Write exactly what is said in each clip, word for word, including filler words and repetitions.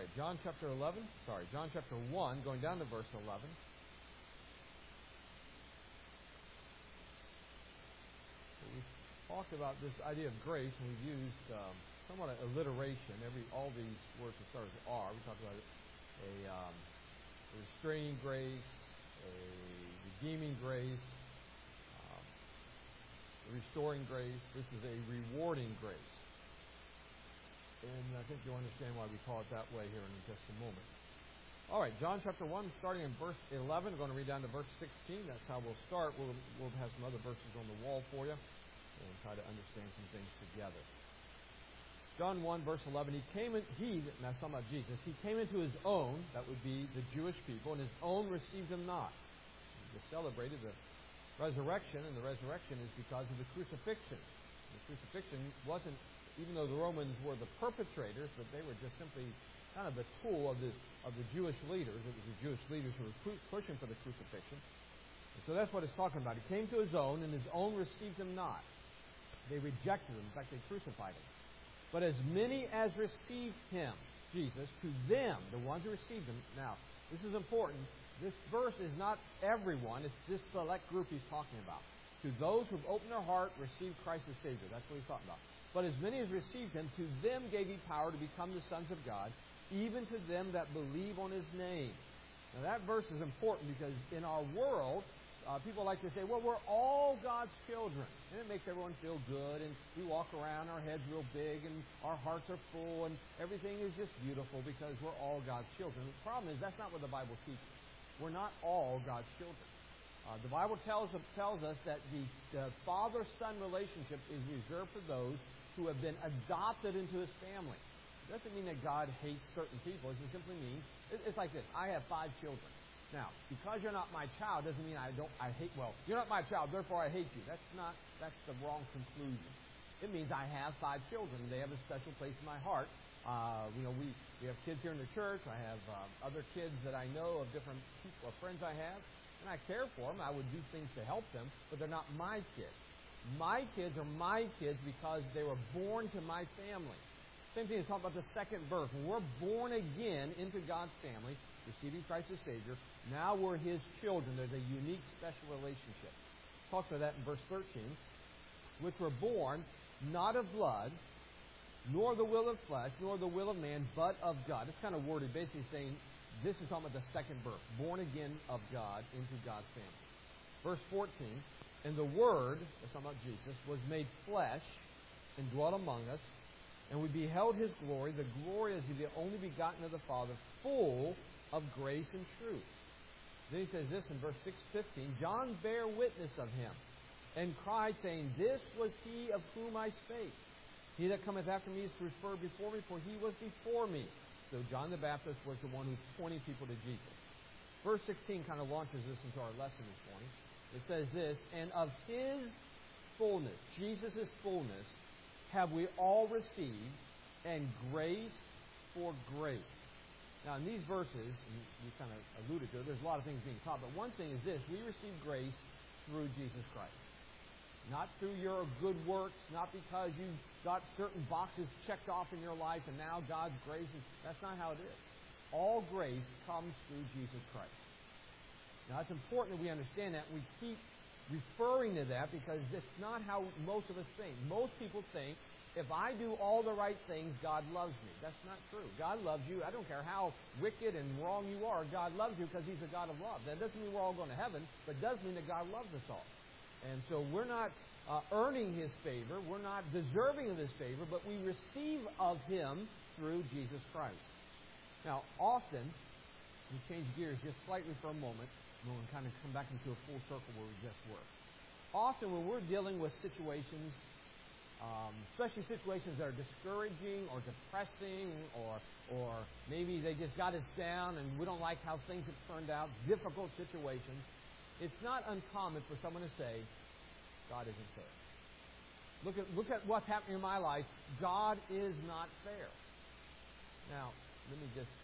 right, John chapter eleven. Sorry, John chapter one, going down to verse eleven. So we've talked about this idea of grace, and we've used um, somewhat of alliteration. Every all these words that start with R. We talked about a, um, a restraining grace, a redeeming grace, um, a restoring grace. This is a rewarding grace. And I think you'll understand why we call it that way here in just a moment. All right, John chapter one, starting in verse eleven. We're going to read down to verse sixteen. That's how we'll start. We'll, we'll have some other verses on the wall for you and try to understand some things together. John one, verse eleven. He came in, he, and that's talking about Jesus, he came into his own, that would be the Jewish people, and his own received him not. He just celebrated the resurrection, and the resurrection is because of the crucifixion. The crucifixion wasn't, even though the Romans were the perpetrators, but they were just simply kind of the tool of the of the Jewish leaders. It was the Jewish leaders who were pushing for the crucifixion. And so that's what it's talking about. He came to his own, and his own received him not. They rejected him. In fact, they crucified him. But as many as received him, Jesus, to them, the ones who received him. Now, this is important. This verse is not everyone. It's this select group he's talking about. To those who've opened their heart, received Christ as Savior. That's what he's talking about. But as many as received him, to them gave he power to become the sons of God, even to them that believe on his name. Now that verse is important because in our world, uh, people like to say, well, we're all God's children. And it makes everyone feel good, and we walk around, our heads real big, and our hearts are full, and everything is just beautiful because we're all God's children. The problem is that's not what the Bible teaches. We're not all God's children. Uh, the Bible tells, tells us that the, the father-son relationship is reserved for those who have been adopted into his family. It doesn't mean that God hates certain people. It just simply means, it's like this. I have five children. Now, because you're not my child doesn't mean I don't, I hate, well, you're not my child, therefore I hate you. That's not, that's the wrong conclusion. It means I have five children. They have a special place in my heart. Uh, you know, we, we have kids here in the church. I have um, other kids that I know of different people, or friends I have. And I care for them. I would do things to help them, but they're not my kids. My kids are my kids because they were born to my family. Same thing is talking about the second birth. When we're born again into God's family, receiving Christ as Savior, now we're His children. There's a unique, special relationship. Talks about that in verse thirteen. Which were born not of blood, nor the will of flesh, nor the will of man, but of God. It's kind of worded, basically saying this is talking about the second birth, born again of God into God's family. Verse fourteen. And the Word, that's talking about Jesus, was made flesh and dwelt among us, and we beheld His glory, the glory as of the only begotten of the Father, full of grace and truth. Then he says this in verse six fifteen, John bare witness of Him, and cried, saying, This was He of whom I spake. He that cometh after me is preferred before me, for He was before me. So John the Baptist was the one who's pointing people to Jesus. Verse sixteen kind of launches this into our lesson this morning. It says this, and of His fullness, Jesus' fullness, have we all received, and grace for grace. Now, in these verses, you, you kind of alluded to it, there's a lot of things being taught, but one thing is this, we receive grace through Jesus Christ. Not through your good works, not because you got certain boxes checked off in your life, and now God's grace is, that's not how it is. All grace comes through Jesus Christ. Now, it's important that we understand that. We keep referring to that because it's not how most of us think. Most people think, if I do all the right things, God loves me. That's not true. God loves you. I don't care how wicked and wrong you are. God loves you because He's a God of love. That doesn't mean we're all going to heaven, but it does mean that God loves us all. And so we're not uh, earning His favor. We're not deserving of His favor, but we receive of Him through Jesus Christ. Now, often, we change gears just slightly for a moment, and we'll kind of come back into a full circle where we just were. Often when we're dealing with situations, um, especially situations that are discouraging or depressing, or or maybe they just got us down and we don't like how things have turned out, difficult situations, it's not uncommon for someone to say, God isn't fair. Look at look at what's happening in my life. God is not fair. Now, let me just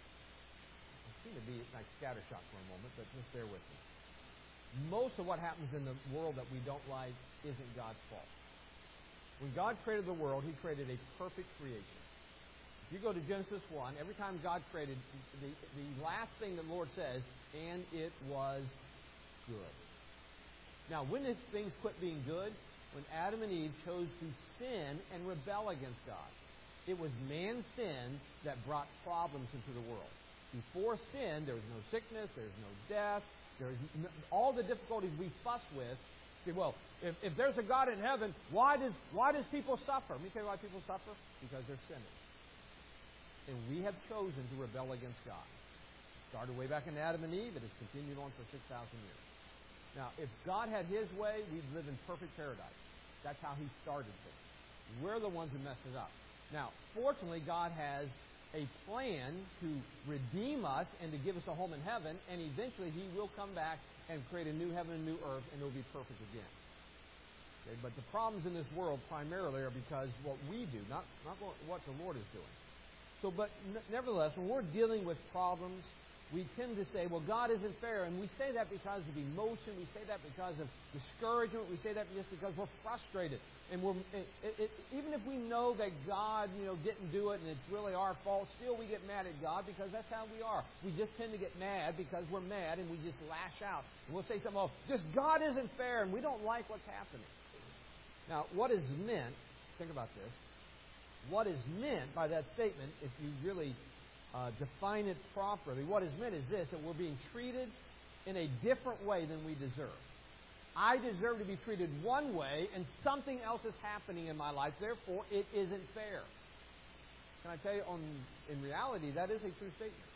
seem to be like scattershot for a moment, but just bear with me. Most of what happens in the world that we don't like isn't God's fault. When God created the world, He created a perfect creation. You go to Genesis one, every time God created, the, the last thing the Lord says, and it was good. Now, when did things quit being good? When Adam and Eve chose to sin and rebel against God. It was man's sin that brought problems into the world. Before sin, there was no sickness, there was no death, there was no, all the difficulties we fuss with. Say, well, if, if there's a God in heaven, why does why does people suffer? Let me tell you why people suffer. Because they're sinners. And we have chosen to rebel against God. It started way back in Adam and Eve. It has continued on for six thousand years. Now, if God had His way, we'd live in perfect paradise. That's how He started things. We're the ones who messed it up. Now, fortunately, God has a plan to redeem us and to give us a home in heaven, and eventually He will come back and create a new heaven and new earth, and it will be perfect again. Okay, but the problems in this world primarily are because what we do, not, not what the Lord is doing. So, but nevertheless, when we're dealing with problems, we tend to say, well, God isn't fair. And we say that because of emotion. We say that because of discouragement. We say that just because we're frustrated. And we're it, it, even if we know that God, you know, didn't do it and it's really our fault, still we get mad at God because that's how we are. We just tend to get mad because we're mad and we just lash out. And we'll say something, oh, just God isn't fair, and we don't like what's happening. Now, what is meant, think about this, what is meant by that statement, if you really Uh, define it properly, what is meant is this, that we're being treated in a different way than we deserve. I deserve to be treated one way, and something else is happening in my life, therefore it isn't fair. Can I tell you, on, in reality, that is a true statement.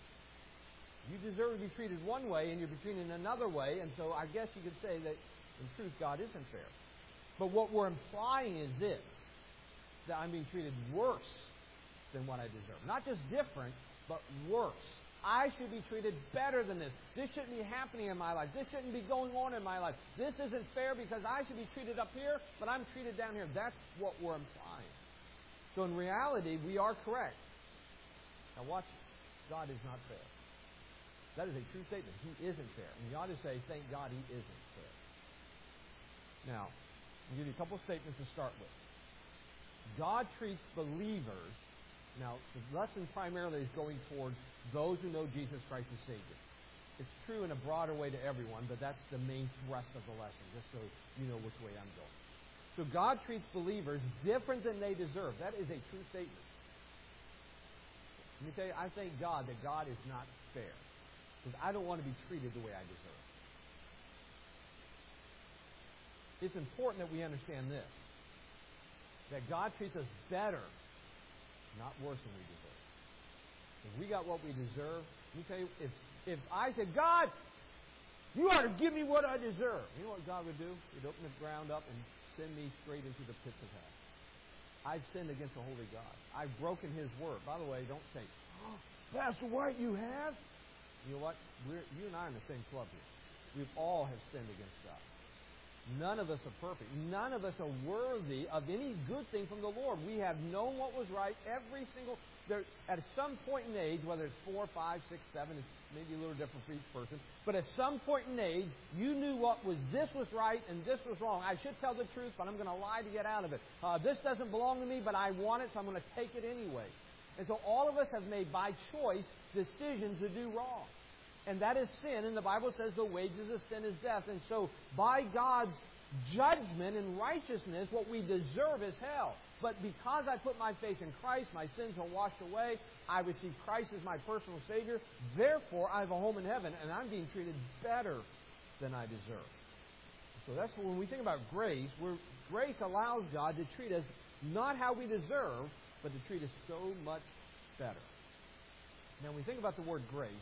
You deserve to be treated one way, and you're being treated in another way, and so I guess you could say that, in truth, God isn't fair. But what we're implying is this, that I'm being treated worse than what I deserve. Not just different, but worse. I should be treated better than this. This shouldn't be happening in my life. This shouldn't be going on in my life. This isn't fair because I should be treated up here, but I'm treated down here. That's what we're implying. So in reality, we are correct. Now watch it. God is not fair. That is a true statement. He isn't fair. And you ought to say, thank God He isn't fair. Now, I'll give you a couple of statements to start with. God treats believers. Now, the lesson primarily is going towards those who know Jesus Christ as Savior. It's true in a broader way to everyone, but that's the main thrust of the lesson, just so you know which way I'm going. So God treats believers different than they deserve. That is a true statement. Let me tell you, I thank God that God is not fair, because I don't want to be treated the way I deserve. It's important that we understand this, that God treats us better, not worse than we deserve. If we got what we deserve, let me tell you, if, if I said, God, you ought to give me what I deserve, you know what God would do? He'd open the ground up and send me straight into the pits of hell. I've sinned against the holy God. I've broken His word. By the way, don't say, oh, Pastor White, you have? You know what? We're, you and I are in the same club here. We all have sinned against God. None of us are perfect. None of us are worthy of any good thing from the Lord. We have known what was right every single... There, at some point in age, whether it's four, five, six, seven, it's maybe a little different for each person, but at some point in age, you knew what was this was right and this was wrong. I should tell the truth, but I'm going to lie to get out of it. Uh, this doesn't belong to me, but I want it, so I'm going to take it anyway. And so all of us have made, by choice, decisions to do wrong. And that is sin, and the Bible says the wages of sin is death. And so, by God's judgment and righteousness, what we deserve is hell. But because I put my faith in Christ, my sins are washed away, I receive Christ as my personal Savior, therefore I have a home in heaven, and I'm being treated better than I deserve. So that's when we think about grace, we're, grace allows God to treat us not how we deserve, but to treat us so much better. Now, when we think about the word grace,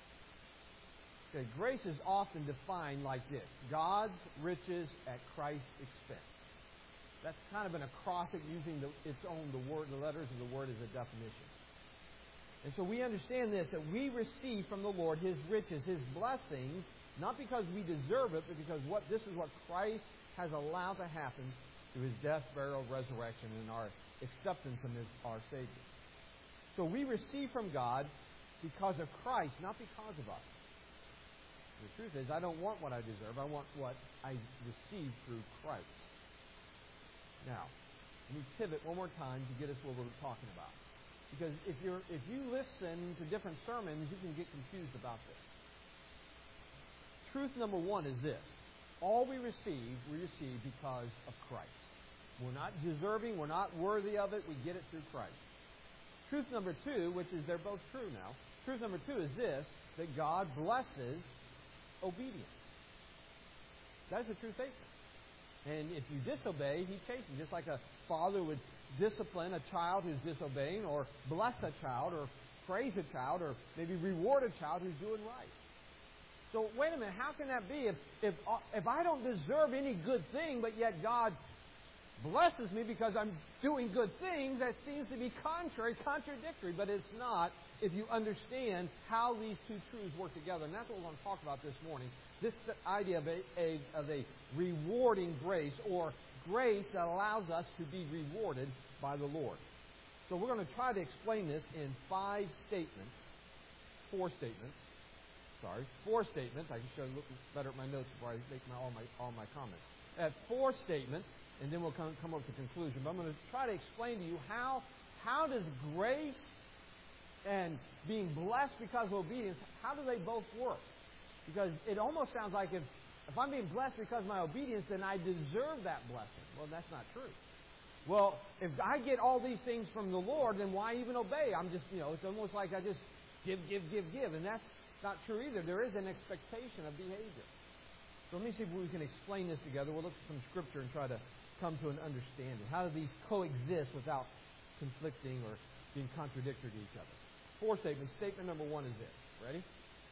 okay, grace is often defined like this: God's riches at Christ's expense. That's kind of an acrostic using the, its own the word, the letters of the word as a definition. And so we understand this, that we receive from the Lord His riches, His blessings, not because we deserve it, but because what this is what Christ has allowed to happen through His death, burial, resurrection, and our acceptance in His our Savior. So we receive from God because of Christ, not because of us. The truth is, I don't want what I deserve. I want what I receive through Christ. Now, let me pivot one more time to get us what we're talking about. Because if you're if you listen to different sermons, you can get confused about this. Truth number one is this. All we receive, we receive because of Christ. We're not deserving, we're not worthy of it, we get it through Christ. Truth number two, which is they're both true now, truth number two is this, that God blesses obedience. That's a true statement. And if you disobey, He chastens. Just like a father would discipline a child who's disobeying, or bless a child, or praise a child, or maybe reward a child who's doing right. So wait a minute, how can that be? If, if, if I don't deserve any good thing, but yet God blesses me because I'm doing good things, that seems to be contrary, contradictory, but it's not if you understand how these two truths work together. And that's what we're going to talk about this morning. This idea of a, a, of a rewarding grace, or grace that allows us to be rewarded by the Lord. So we're going to try to explain this in five statements, four statements, sorry, four statements. I can show you, look better at my notes before I make my, all my all my comments. At four statements, and then we'll come, come up with a conclusion. But I'm going to try to explain to you how how does grace and being blessed because of obedience, how do they both work? Because it almost sounds like if, if I'm being blessed because of my obedience, then I deserve that blessing. Well, that's not true. Well, if I get all these things from the Lord, then why even obey? I'm just, you know, it's almost like I just give, give, give, give. And that's not true either. There is an expectation of behavior. So let me see if we can explain this together. We'll look at some scripture and try to come to an understanding. How do these coexist without conflicting or being contradictory to each other? Four statements. Statement number one is this. Ready?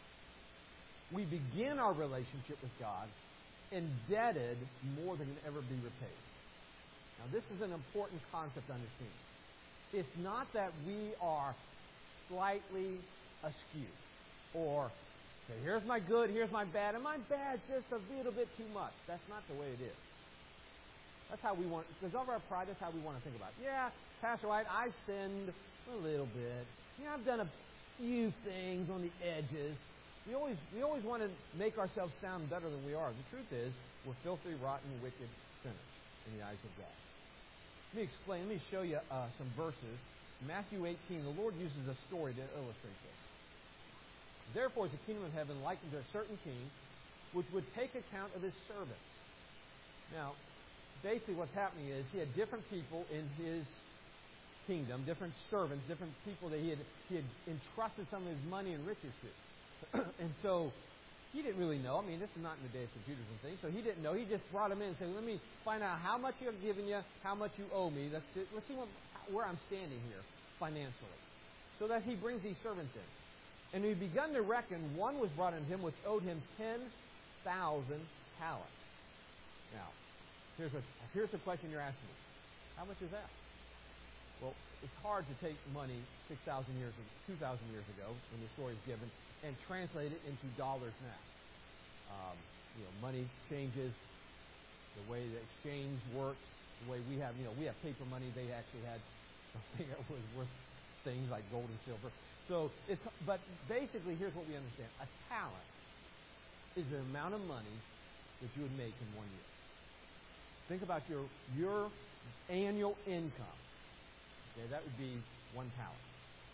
We begin our relationship with God indebted more than can ever be repaid. Now, this is an important concept to understand. It's not that we are slightly askew, or, okay, here's my good, here's my bad, and my bad's just a little bit too much. That's not the way it is. That's how we want, because of our pride, that's how we want to think about it. Yeah, Pastor White, I sinned a little bit. Yeah, I've done a few things on the edges. We always we always want to make ourselves sound better than we are. The truth is, we're filthy, rotten, wicked sinners in the eyes of God. Let me explain. Let me show you uh, some verses. Matthew eighteen, the Lord uses a story to illustrate this. Therefore is the kingdom of heaven likened to a certain king, which would take account of his servants. Now, basically what's happening is he had different people in his kingdom, different servants, different people that he had, he had entrusted some of his money and riches to. And so he didn't really know. I mean, this is not in the day of computers and things, so he didn't know. He just brought them in and said, let me find out how much you've given you, how much you owe me. Let's, let's see what, where I'm standing here financially. So that he brings these servants in. And he begun to reckon, one was brought in him which owed him ten thousand talents. Now, here's a, here's the question you're asking me. How much is that? Well, it's hard to take money six thousand years, two thousand years ago, when the story is given, and translate it into dollars now. Um, you know, money changes, the way the exchange works, the way we have, you know, we have paper money. They actually had something that was worth things like gold and silver. So it's, but basically, here's what we understand: a talent is the amount of money that you would make in one year. Think about your your annual income. Okay, that would be one talent.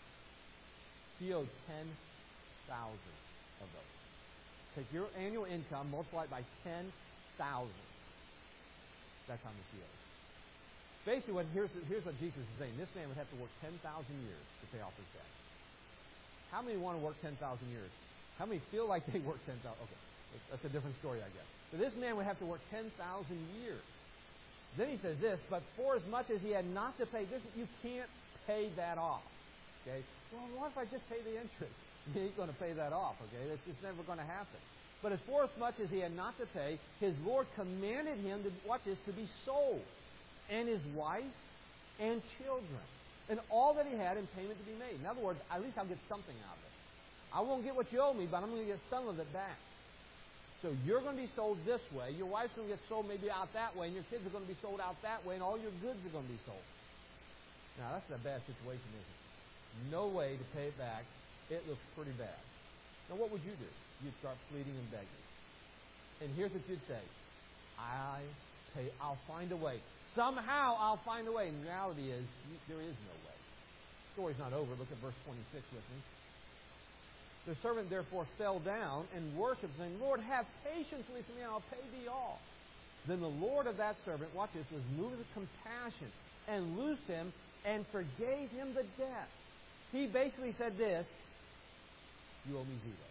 He owed ten thousand of those. Take your annual income, multiply it by ten thousand. That's how much he owes. Basically, what, here's, here's what Jesus is saying. This man would have to work ten thousand years to pay off his debt. How many want to work ten thousand years? How many feel like they work ten thousand? Okay, that's a different story, I guess. But this man would have to work ten thousand years. Then he says this, but for as much as he had not to pay, this, you can't pay that off. Okay? Well, what if I just pay the interest? He ain't going to pay that off, okay? That's just never going to happen. But as for as much as he had not to pay, his Lord commanded him to, watch this, to be sold, and his wife and children, and all that he had in payment to be made. In other words, at least I'll get something out of it. I won't get what you owe me, but I'm going to get some of it back. So you're going to be sold this way, your wife's going to get sold maybe out that way, and your kids are going to be sold out that way, and all your goods are going to be sold. Now, that's a bad situation, isn't it? No way to pay it back. It looks pretty bad. Now, what would you do? You'd start pleading and begging. And here's what you'd say. I pay, I'll find a way. Somehow I'll find a way. And the reality is, there is no way. story's not over. Look at verse twenty-six with me. The servant therefore fell down and worshipped, saying, Lord, have patience with me, and I'll pay thee all. Then the Lord of that servant, watch this, was moved with compassion and loosed him and forgave him the debt. He basically said this, you owe me zero.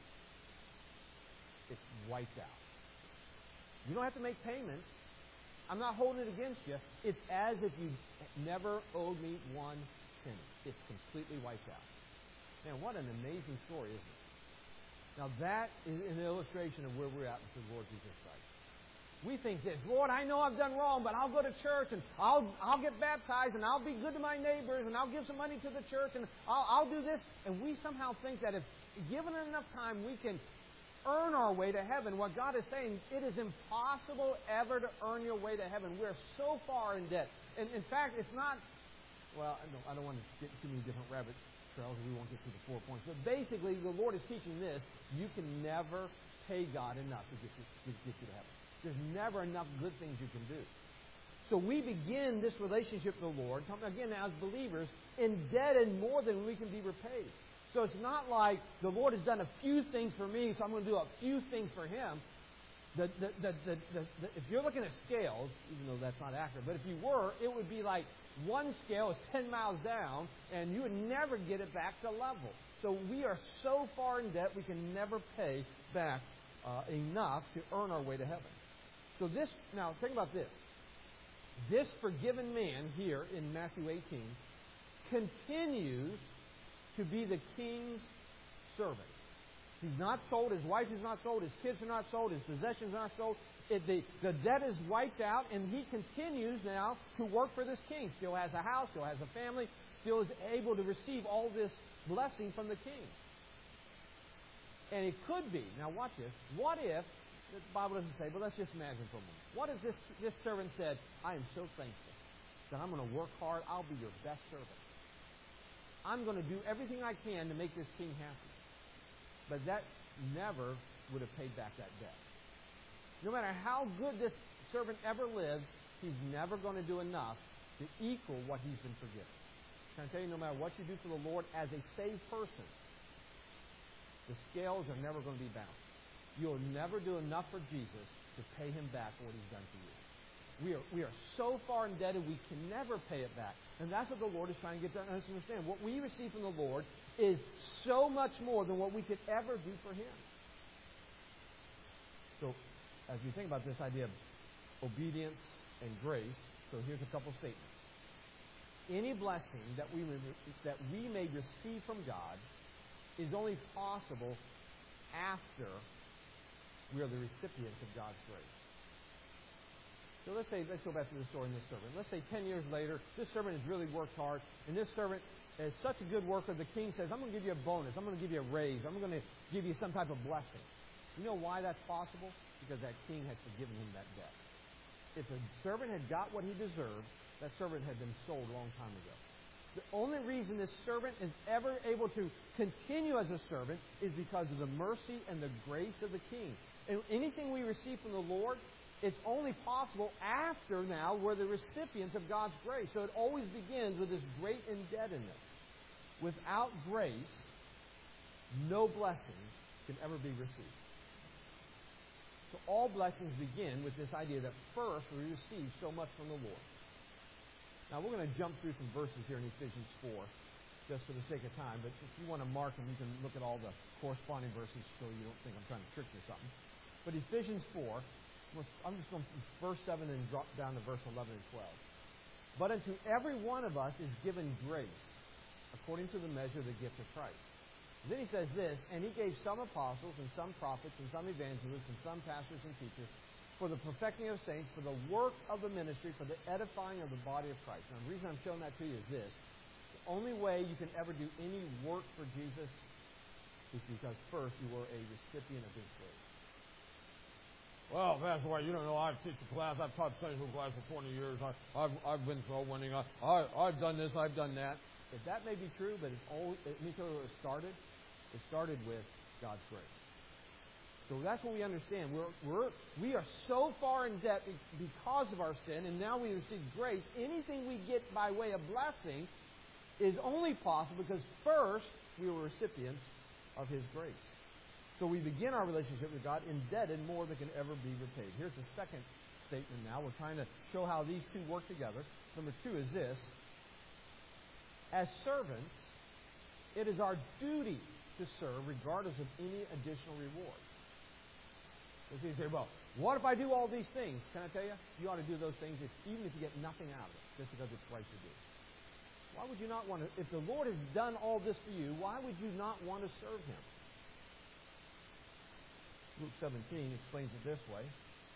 It's wiped out. You don't have to make payments. I'm not holding it against you. It's as if you never owed me one penny. It's completely wiped out. Man, what an amazing story, isn't it? Now that is an illustration of where we're at with the Lord Jesus Christ. We think this, Lord, I know I've done wrong, but I'll go to church and I'll I'll get baptized and I'll be good to my neighbors and I'll give some money to the church and I'll, I'll do this. And we somehow think that if given enough time we can earn our way to heaven. What God is saying, it is impossible ever to earn your way to heaven. We're so far in debt. And in fact, it's not, well, I don't, I don't want to get too many different rabbit trails. We won't get to the four points. But basically, the Lord is teaching this. You can never pay God enough to get you, to get you to heaven. There's never enough good things you can do. So we begin this relationship with the Lord, again, as believers, indebted more than we can be repaid. So it's not like the Lord has done a few things for me, so I'm going to do a few things for Him. The, the, the, the, the, the, if you're looking at scales, even though that's not accurate, but if you were, it would be like one scale is ten miles down, and you would never get it back to level. So we are so far in debt, we can never pay back uh, enough to earn our way to heaven. So this, now think about this. This forgiven man here in Matthew eighteen continues to be the king's servant. He's not sold, his wife is not sold, his kids are not sold, his possessions are not sold. It, the, the debt is wiped out, and he continues now to work for this king. Still has a house, still has a family, still is able to receive all this blessing from the king. And it could be, now watch this, what if, the Bible doesn't say, but let's just imagine for a moment. What if this, this servant said, I am so thankful that I'm going to work hard, I'll be your best servant. I'm going to do everything I can to make this king happy. But that never would have paid back that debt. No matter how good this servant ever lives, he's never going to do enough to equal what he's been forgiven. Can I tell you, no matter what you do for the Lord as a saved person, the scales are never going to be balanced. You'll never do enough for Jesus to pay Him back for what He's done for you. We are, we are so far indebted, we can never pay it back. And that's what the Lord is trying to get us to understand. What we receive from the Lord is so much more than what we could ever do for Him. So, as we think about this idea of obedience and grace, so here's a couple statements. Any blessing that we, that we may receive from God is only possible after we are the recipients of God's grace. So let's say, let's go back to the story in this servant. Let's say ten years later, this servant has really worked hard, and this servant is such a good worker, the king says, I'm going to give you a bonus, I'm going to give you a raise, I'm going to give you some type of blessing. You know why that's possible? Because that king had forgiven him that debt. If the servant had got what he deserved, that servant had been sold a long time ago. The only reason this servant is ever able to continue as a servant is because of the mercy and the grace of the king. And anything we receive from the Lord, it's only possible after now we're the recipients of God's grace. So it always begins with this great indebtedness. Without grace, no blessing can ever be received. So all blessings begin with this idea that first we receive so much from the Lord. Now we're going to jump through some verses here in Ephesians four, just for the sake of time. But if you want to mark them, you can look at all the corresponding verses so you don't think I'm trying to trick you or something. But Ephesians four, I'm just going from verse seven and drop down to verse eleven and twelve. But unto every one of us is given grace, according to the measure of the gift of Christ. And then he says this, and He gave some apostles, and some prophets, and some evangelists, and some pastors and teachers, for the perfecting of saints, for the work of the ministry, for the edifying of the body of Christ. Now, the reason I'm showing that to you is this. The only way you can ever do any work for Jesus is because first you were a recipient of His grace. Well, Pastor White, you don't know. I've taught a class. I've taught Sunday school class for twenty years. I, I've I've been soul winning. I, I I've done this. I've done that. If that may be true, but it's always, let me tell you where it started. It started with God's grace. So that's what we understand. We're we're we are so far in debt because of our sin, and now we receive grace. Anything we get by way of blessing is only possible because first we were recipients of His grace. So we begin our relationship with God indebted more than can ever be repaid. Here's the second statement now. We're trying to show how these two work together. Number two is this. As servants, it is our duty to serve regardless of any additional reward. So you say, well, what if I do all these things? Can I tell you? You ought to do those things if, even if you get nothing out of it, just because it's right to do. Why would you not want to? If the Lord has done all this for you, why would you not want to serve Him? Luke seventeen explains it this way.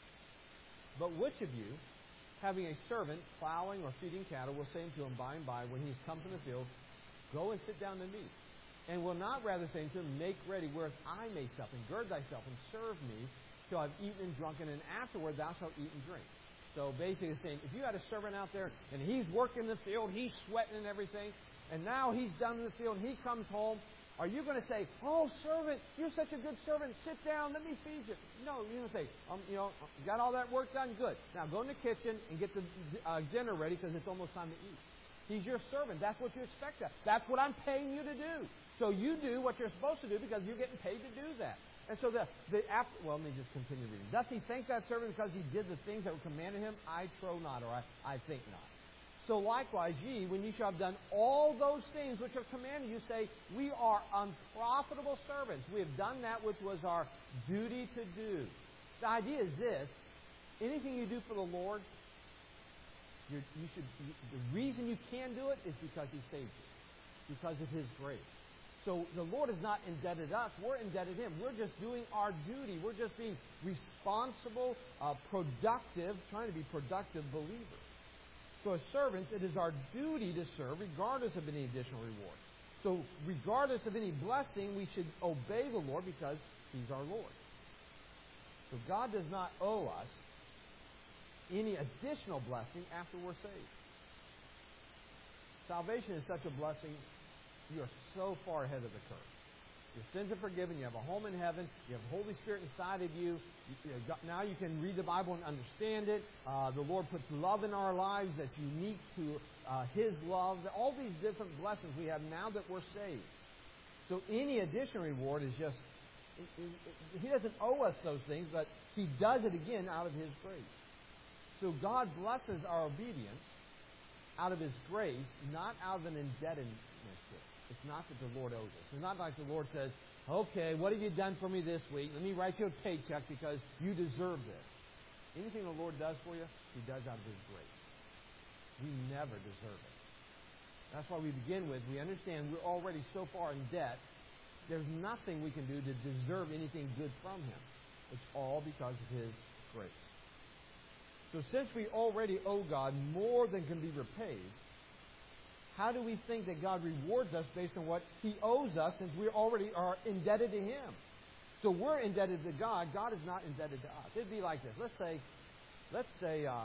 But which of you, having a servant plowing or feeding cattle, will say to him by and by, when he has come from the field, go and sit down to meat? And will not rather say to him, make ready whereas I may sup, and gird thyself, and serve me, till I've eaten and drunken, and afterward thou shalt eat and drink. So basically it's saying, if you had a servant out there, and he's working the field, he's sweating and everything, and now he's done in the field, and he comes home, are you going to say, oh, servant, you're such a good servant, sit down, let me feed you? No, you're going to say, um, you know, got all that work done? Good. Now go in the kitchen and get the uh, dinner ready because it's almost time to eat. He's your servant. That's what you expect of. That's what I'm paying you to do. So you do what you're supposed to do because you're getting paid to do that. And so the, the after, well, let me just continue reading. Doth he thank that servant because he did the things that were commanded him? I trow not, or I, I think not. So likewise, ye, when ye shall have done all those things which are commanded, you say, we are unprofitable servants. We have done that which was our duty to do. The idea is this. Anything you do for the Lord, you're, you should. You, the reason you can do it is because He saved you. Because of His grace. So the Lord is not indebted to us. We're indebted to Him. We're just doing our duty. We're just being responsible, uh, productive, trying to be productive believers. So as servants, it is our duty to serve regardless of any additional reward. So regardless of any blessing, we should obey the Lord because He's our Lord. So God does not owe us any additional blessing after we're saved. Salvation is such a blessing, you are so far ahead of the curve. Your sins are forgiven. You have a home in heaven. You have the Holy Spirit inside of you. you, you now you can read the Bible and understand it. Uh, the Lord puts love in our lives that's unique to uh, His love. All these different blessings we have now that we're saved. So any additional reward is just... It, it, it, he doesn't owe us those things, but He does it again out of His grace. So God blesses our obedience out of His grace, not out of an indebtedness to it. It's not that the Lord owes us. It's not like the Lord says, okay, what have you done for me this week? Let me write you a paycheck because you deserve this. Anything the Lord does for you, He does out of His grace. We never deserve it. That's why we begin with, we understand we're already so far in debt, there's nothing we can do to deserve anything good from Him. It's all because of His grace. So since we already owe God more than can be repaid, how do we think that God rewards us based on what He owes us since we already are indebted to Him? So we're indebted to God. God is not indebted to us. It'd be like this. Let's say, let's say, um,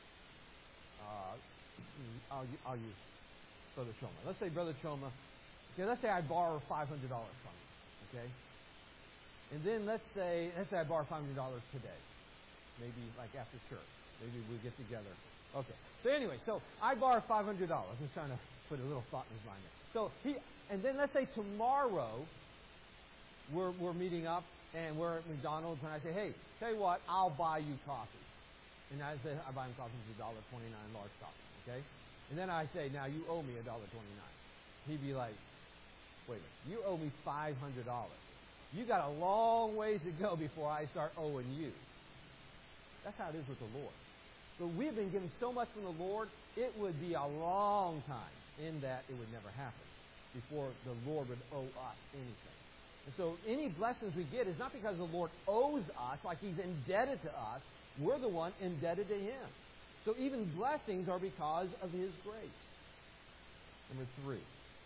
uh, I'll, I'll use Brother Choma. Let's say Brother Choma, okay, let's say I borrow five hundred dollars from you, okay? And then let's say, let's say I borrow five hundred dollars today. Maybe like after church. Maybe we get together. Okay. So anyway, so I borrow five hundred dollars. I'm trying to put a little thought in his mind there. So he, and then let's say tomorrow we're we're meeting up and we're at McDonald's and I say, hey, tell you what, I'll buy you coffee. And I say I buy him coffee for a dollar twenty-nine, large coffee. Okay. And then I say, now you owe me a dollar twenty-nine. He'd be like, wait a minute, you owe me five hundred dollars. You got a long ways to go before I start owing you. That's how it is with the Lord. So we've been given so much from the Lord, it would be a long time in that it would never happen before the Lord would owe us anything. And so any blessings we get is not because the Lord owes us, like He's indebted to us. We're the one indebted to Him. So even blessings are because of His grace. Number three.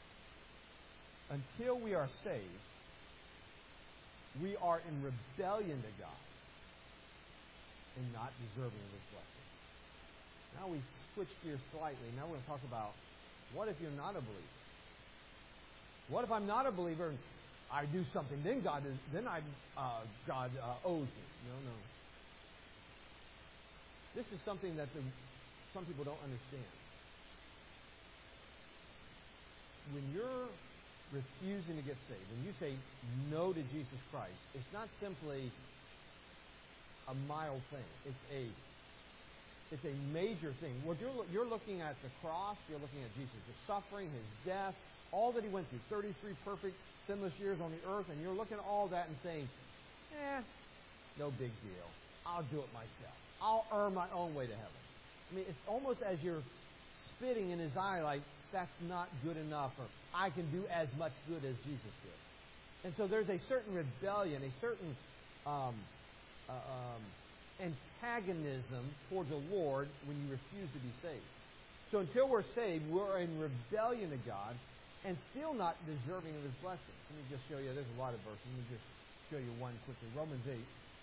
Until we are saved, we are in rebellion to God and not deserving of His blessing. Now we switch gears slightly. Now we're going to talk about what if you're not a believer? What if I'm not a believer and I do something? Then God is, then I uh, God uh, owes me. No, no. This is something that the, some people don't understand. when you're refusing to get saved, when you say no to Jesus Christ, it's not simply a mild thing. It's a it's a major thing. What you're you're looking at the cross, you're looking at Jesus, the suffering, His death, all that He went through, thirty-three perfect, sinless years on the earth, and you're looking at all that and saying, eh, no big deal. I'll do it myself. I'll earn my own way to heaven. I mean, it's almost as you're spitting in His eye like, that's not good enough, or I can do as much good as Jesus did. And so there's a certain rebellion, a certain um, uh, um, antagonism towards the Lord when you refuse to be saved. So until we're saved, we're in rebellion to God and still not deserving of His blessings. Let me just show you, there's a lot of verses. Let me just show you one quickly. Romans eight.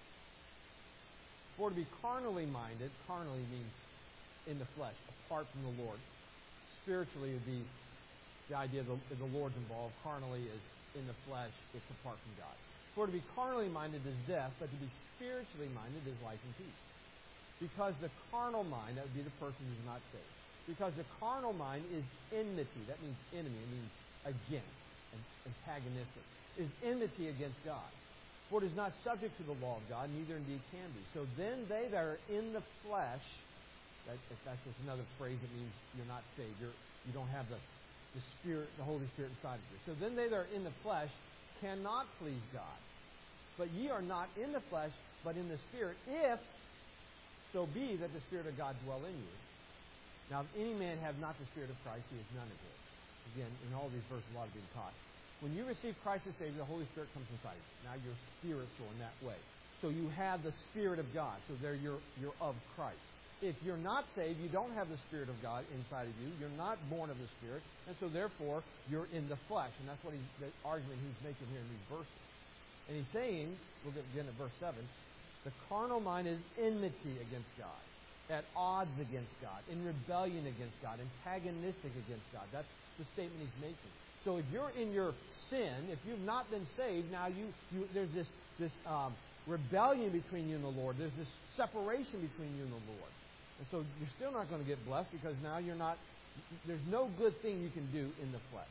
For to be carnally minded, carnally means in the flesh, apart from the Lord. Spiritually would be the idea of the, the Lord's involved. Carnally is in the flesh, it's apart from God. For to be carnally minded is death, but to be spiritually minded is life and peace. Because the carnal mind, that would be the person who's not saved. Because the carnal mind is enmity. That means enemy. It means against, and antagonistic. Is enmity against God. For it is not subject to the law of God, neither indeed can be. So then they that are in the flesh, that, that's just another phrase that means you're not saved. You're, you don't have the, the Spirit, the Holy Spirit inside of you. So then they that are in the flesh cannot please God. But ye are not in the flesh, but in the Spirit, if so be that the Spirit of God dwell in you. Now, if any man have not the Spirit of Christ, he is none of his. Again, in all these verses, a lot of being taught. When you receive Christ as Savior, the Holy Spirit comes inside you. Now you're spiritual in that way. So you have the Spirit of God. So there you're, you're of Christ. If you're not saved, you don't have the Spirit of God inside of you. You're not born of the Spirit. And so therefore, you're in the flesh. And that's what he, the argument he's making here in these verses. And he's saying, look at again at verse seven, the carnal mind is enmity against God, at odds against God, in rebellion against God, antagonistic against God. That's the statement he's making. So if you're in your sin, if you've not been saved, now you, you there's this this um, rebellion between you and the Lord. There's this separation between you and the Lord. And so you're still not going to get blessed because now you're not. There's no good thing you can do in the flesh.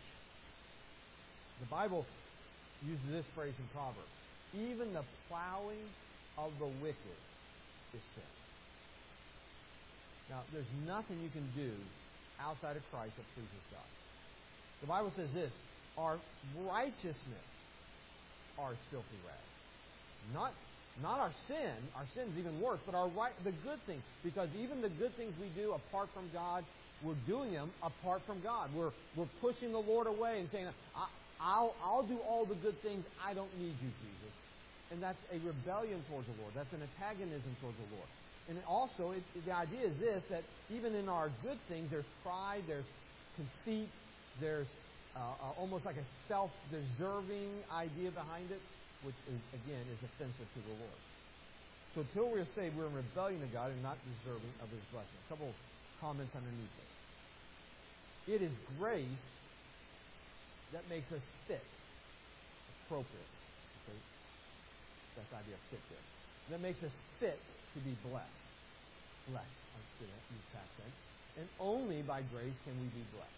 The Bible uses this phrase in Proverbs: even the plowing of the wicked is sin. Now, there's nothing you can do outside of Christ that pleases God. The Bible says this: our righteousness are filthy rags. Not, not our sin. Our sin's even worse, but our right, the good things. Because even the good things we do apart from God, we're doing them apart from God. We're we're pushing the Lord away and saying, I, I'll I'll do all the good things. I don't need you, Jesus. And that's a rebellion towards the Lord. That's an antagonism towards the Lord. And also, it, the idea is this: that even in our good things, there's pride, there's conceit. There's uh, uh, almost like a self-deserving idea behind it, which, is, again, is offensive to the Lord. So until we're saved, we're in rebellion to God and not deserving of His blessing. A couple comments underneath it. It is grace that makes us fit, appropriate. Okay? That's the idea of fit there. That makes us fit to be blessed. Blessed. I'm going to use past tense. And only by grace can we be blessed.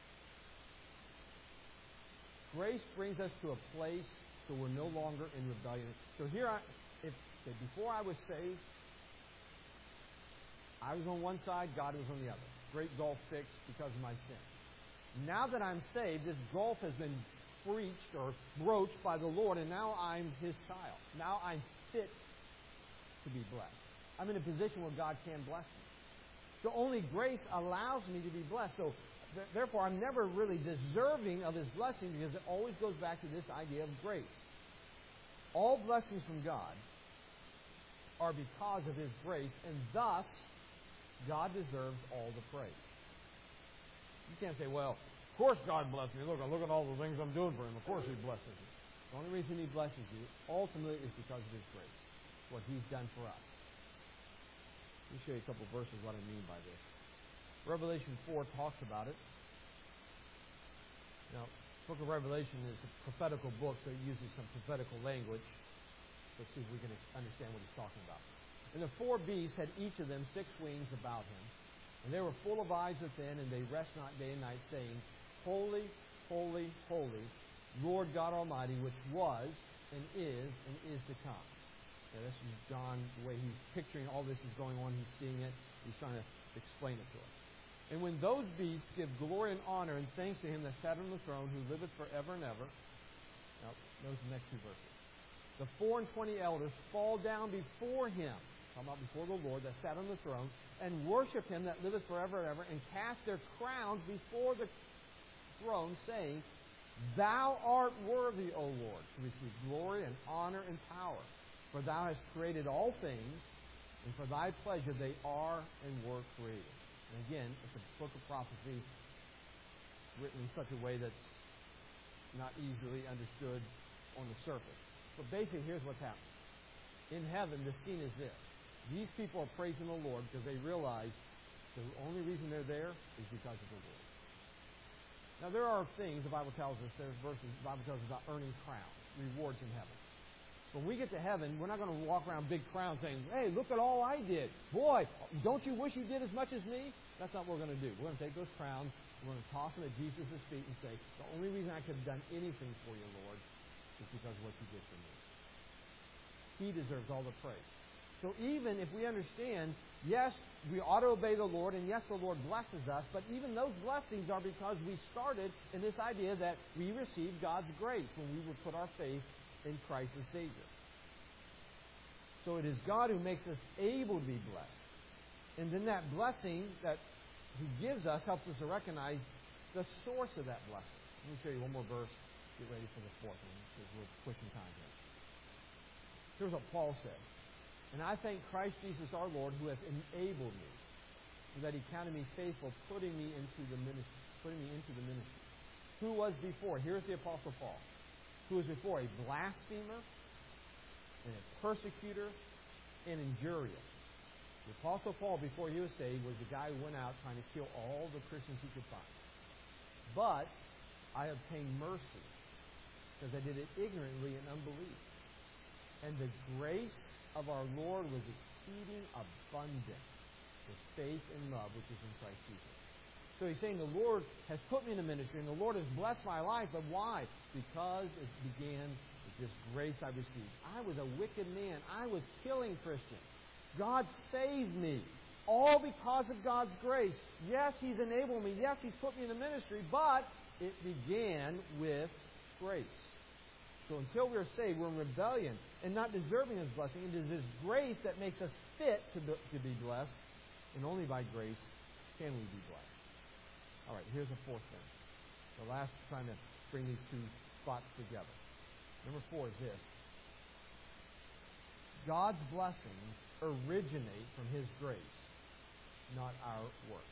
Grace brings us to a place so we're no longer in rebellion. So here, I, if, if before I was saved, I was on one side, God was on the other. Great gulf fixed because of my sin. Now that I'm saved, this gulf has been breached or broached by the Lord, and now I'm His child. Now I'm fit to be blessed. I'm in a position where God can bless me. So only grace allows me to be blessed. So therefore, I'm never really deserving of His blessing because it always goes back to this idea of grace. All blessings from God are because of His grace, and thus, God deserves all the praise. You can't say, well, of course God blesses me. Look, look at all the things I'm doing for Him. Of course He blesses me. The only reason He blesses you, ultimately, is because of His grace. What He's done for us. Let me show you a couple verses what I mean by this. Revelation four talks about it. Now, the book of Revelation is a prophetical book, so it uses some prophetical language. Let's see if we can understand what he's talking about. And the four beasts had each of them six wings about him, and they were full of eyes within, and they rest not day and night, saying, Holy, holy, holy, Lord God Almighty, which was and is and is to come. Now, this is John, the way he's picturing all this is going on. He's seeing it. He's trying to explain it to us. And when those beasts give glory and honor and thanks to him that sat on the throne, who liveth forever and ever. Now, those are the next two verses. The four and twenty elders fall down before him, talking about before the Lord that sat on the throne, and worship him that liveth forever and ever, and cast their crowns before the throne, saying, Thou art worthy, O Lord, to receive glory and honor and power. For thou hast created all things, and for thy pleasure they are and were created. And again, it's a book of prophecy written in such a way that's not easily understood on the surface. But basically, here's what's happening. In heaven, the scene is this. These people are praising the Lord because they realize the only reason they're there is because of the Lord. Now, there are things, the Bible tells us, there's verses, the Bible tells us about earning crowns, rewards in heaven. When we get to heaven, we're not going to walk around big crowns saying, hey, look at all I did. Boy, don't you wish you did as much as me? That's not what we're going to do. We're going to take those crowns, we're going to toss them at Jesus' feet and say, the only reason I could have done anything for you, Lord, is because of what you did for me. He deserves all the praise. So even if we understand, yes, we ought to obey the Lord, and yes, the Lord blesses us, but even those blessings are because we started in this idea that we received God's grace when we would put our faith in Christ as Savior. So it is God who makes us able to be blessed. And then that blessing that He gives us helps us to recognize the source of that blessing. Let me show you one more verse. Get ready for the fourth one, because we're pushing time here. Here's what Paul said. And I thank Christ Jesus our Lord, who hath enabled me, so that He counted me faithful, putting me into the ministry. Putting me into the ministry. Who was before? Here's the Apostle Paul. Who was before? A blasphemer, and a persecutor, and injurious. The Apostle Paul, before he was saved, was the guy who went out trying to kill all the Christians he could find. But I obtained mercy, because I did it ignorantly in unbelief. And the grace of our Lord was exceeding abundant with faith and love which is in Christ Jesus. So he's saying the Lord has put me in the ministry, and the Lord has blessed my life. But why? Because it began with this grace I received. I was a wicked man. I was killing Christians. God saved me. All because of God's grace. Yes, He's enabled me. Yes, He's put me in the ministry. But it began with grace. So until we're saved, we're in rebellion and not deserving His blessing. It is His grace that makes us fit to be, to be blessed. And only by grace can we be blessed. All right, here's the fourth thing. The last, trying to bring these two spots together. Number four is this. God's blessings originate from His grace, not our work.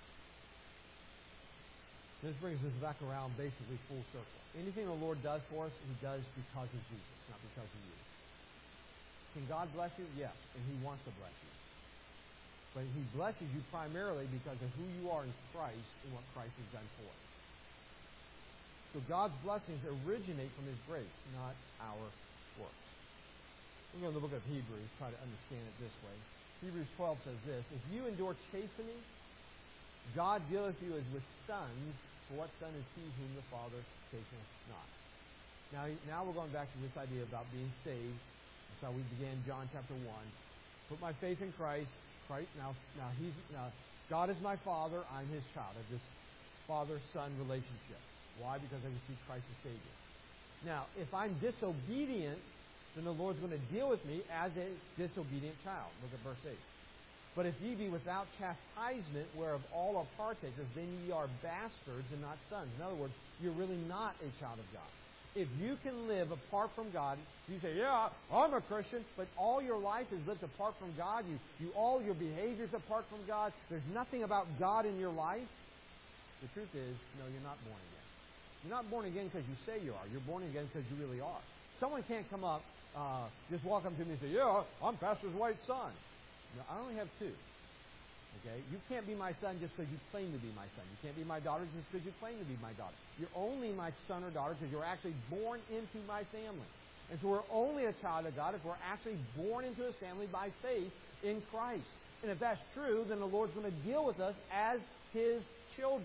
This brings us back around basically full circle. Anything the Lord does for us, He does because of Jesus, not because of you. Can God bless you? Yes, and He wants to bless you. But He blesses you primarily because of who you are in Christ and what Christ has done for you. So God's blessings originate from His grace, not our works. We're going to look at Hebrews, try to understand it this way. Hebrews twelve says this, if you endure chastening, God dealeth you as with sons, for what son is he whom the Father chasteneth not? Now, now we're going back to this idea about being saved. That's how we began John chapter one. Put my faith in Christ. Christ now, now he's now God is my Father. I'm His child. I have this father-son relationship. Why? Because I receive Christ as Savior. Now, if I'm disobedient, then the Lord's going to deal with me as a disobedient child. Look at verse eight. But if ye be without chastisement, whereof all are partakers, then ye are bastards and not sons. In other words, you're really not a child of God. If you can live apart from God, you say, yeah, I'm a Christian, but all your life is lived apart from God, you, you all your behaviors apart from God, there's nothing about God in your life, the truth is, no, you're not born again. You're not born again because you say you are. You're born again because you really are. Someone can't come up, uh, just walk up to me and say, yeah, I'm Pastor White's son. No, I only have two. Okay? You can't be my son just because you claim to be my son. You can't be my daughter just because you claim to be my daughter. You're only my son or daughter because you're actually born into my family. And so we're only a child of God if we're actually born into His family by faith in Christ. And if that's true, then the Lord's going to deal with us as His children.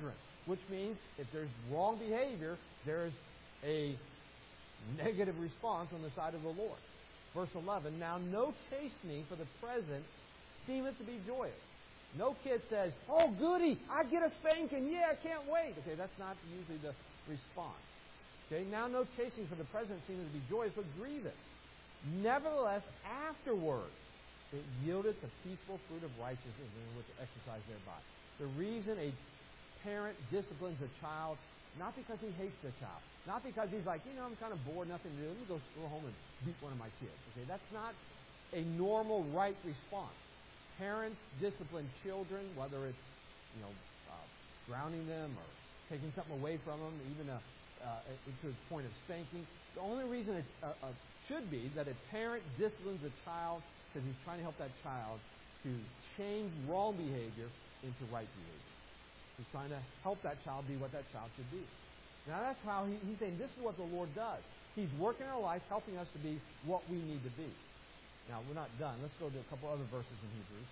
which means if there's wrong behavior, there's a negative response on the side of the Lord. Verse eleven, now no chastening for the present seemeth to be joyous. No kid says, oh, goody, I get a spanking, yeah, I can't wait. Okay, that's not usually the response. Okay, now no chastening for the present seemeth to be joyous, but grievous. Nevertheless, afterward, it yieldeth the peaceful fruit of righteousness in which to exercise thereby. The reason a parent disciplines a child, not because he hates the child, not because he's like, you know, I'm kind of bored, nothing to do, let me go, go home and beat one of my kids. Okay, that's not a normal, right response. Parents discipline children, whether it's, you know, uh, grounding them or taking something away from them, even a, uh, to the point of spanking. The only reason it uh, uh, should be that a parent disciplines a child because he's trying to help that child to change wrong behavior into right behavior. He's trying to help that child be what that child should be. Now that's how he, he's saying this is what the Lord does. He's working our life, helping us to be what we need to be. Now, we're not done. Let's go to a couple other verses in Hebrews.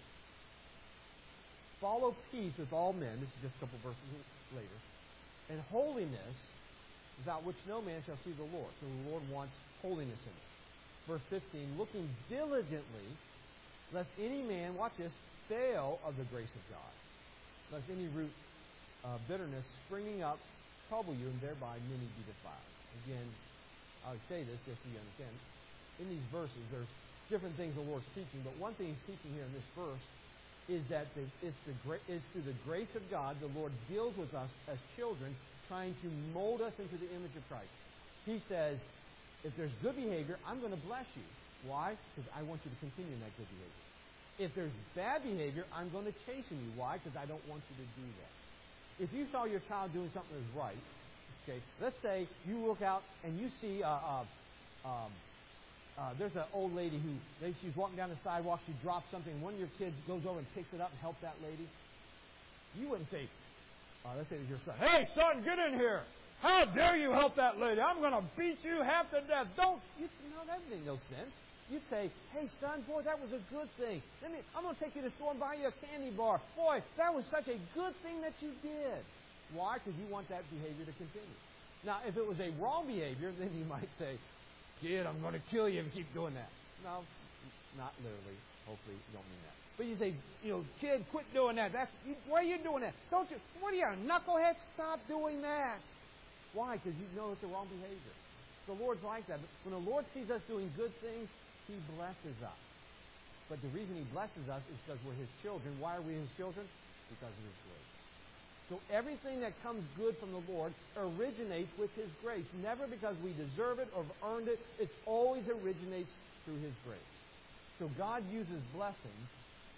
Follow peace with all men. This is just a couple verses later. And holiness, without which no man shall see the Lord. So the Lord wants holiness in us. Verse fifteen, looking diligently, lest any man, watch this, fail of the grace of God. Lest any root uh, bitterness springing up trouble you, and thereby many be defiled. Again, I would say this just so you understand. In these verses, there's different things the Lord's teaching, but one thing He's teaching here in this verse is that the, it's, the, it's through the grace of God the Lord deals with us as children, trying to mold us into the image of Christ. He says, if there's good behavior, I'm going to bless you. Why? Because I want you to continue in that good behavior. If there's bad behavior, I'm going to chasten you. Why? Because I don't want you to do that. If you saw your child doing something that's right, okay, let's say you look out and you see uh, uh, um, Uh, there's an old lady who, she's walking down the sidewalk, she drops something, one of your kids goes over and picks it up and helps that lady. You wouldn't say, uh, let's say to your son, hey son, get in here. How dare you help that lady? I'm going to beat you half to death. Don't, you no, that would make no sense. You'd say, hey son, boy, that was a good thing. Let me, I'm going to take you to the store and buy you a candy bar. Boy, that was such a good thing that you did. Why? Because you want that behavior to continue. Now, if it was a wrong behavior, then you might say, kid, I'm going to kill you if you keep doing that. No, not literally. Hopefully you don't mean that. But you say, you know, kid, quit doing that. That's you, why are you doing that? Don't you? What are you, a knucklehead? Stop doing that. Why? Because you know it's the wrong behavior. The Lord's like that. When the Lord sees us doing good things, He blesses us. But the reason He blesses us is because we're His children. Why are we His children? Because of His grace. So everything that comes good from the Lord originates with His grace. Never because we deserve it or have earned it. It always originates through His grace. So God uses blessings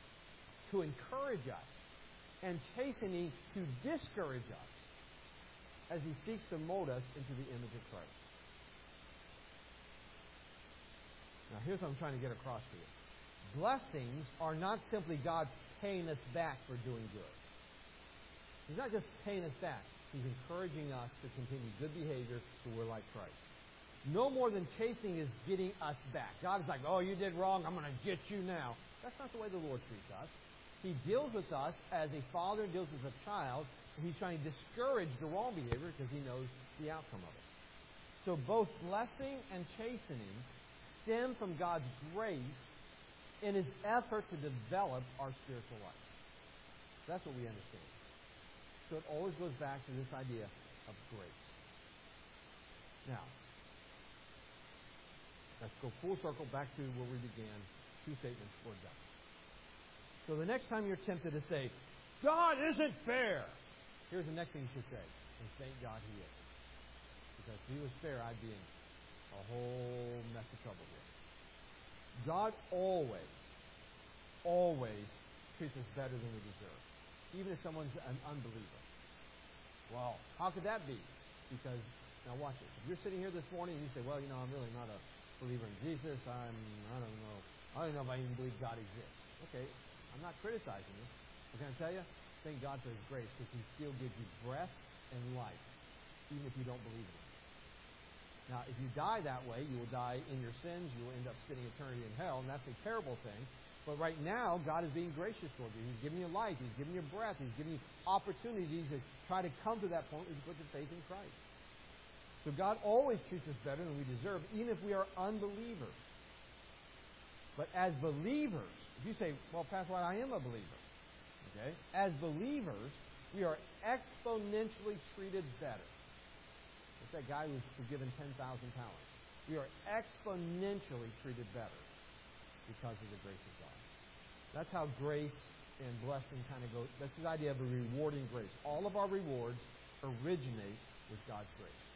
to encourage us and chastening to discourage us as He seeks to mold us into the image of Christ. Now here's what I'm trying to get across to you. Blessings are not simply God paying us back for doing good. He's not just paying us back. He's encouraging us to continue good behavior so we're like Christ. No more than chastening is getting us back. God is like, oh, you did wrong. I'm going to get you now. That's not the way the Lord treats us. He deals with us as a father deals with a child. And He's trying to discourage the wrong behavior because He knows the outcome of it. So both blessing and chastening stem from God's grace in His effort to develop our spiritual life. That's what we understand. So it always goes back to this idea of grace. Now, let's go full circle back to where we began. Two statements for God. So the next time you're tempted to say, God isn't fair, here's the next thing you should say. And thank God He is. Because if He was fair, I'd be in a whole mess of trouble here. God always, always treats us better than we deserve. Even if someone's an unbeliever. Well, how could that be? Because, now watch this. If you're sitting here this morning and you say, well, you know, I'm really not a believer in Jesus. I'm, I don't know. I don't know if I even believe God exists. Okay, I'm not criticizing you. But can I tell you? Thank God for His grace because He still gives you breath and life, even if you don't believe in Him. Now, if you die that way, you will die in your sins. You will end up spending eternity in hell, and that's a terrible thing. But right now, God is being gracious toward you. He's giving you life. He's giving you breath. He's giving you opportunities to try to come to that point where you put your faith in Christ. So God always treats us better than we deserve, even if we are unbelievers. But as believers, if you say, well, Pastor White, I am a believer. Okay? As believers, we are exponentially treated better. It's that guy who was forgiven ten thousand talents. We are exponentially treated better because of the grace of God. That's how grace and blessing kind of go. That's the idea of a rewarding grace. All of our rewards originate with God's grace.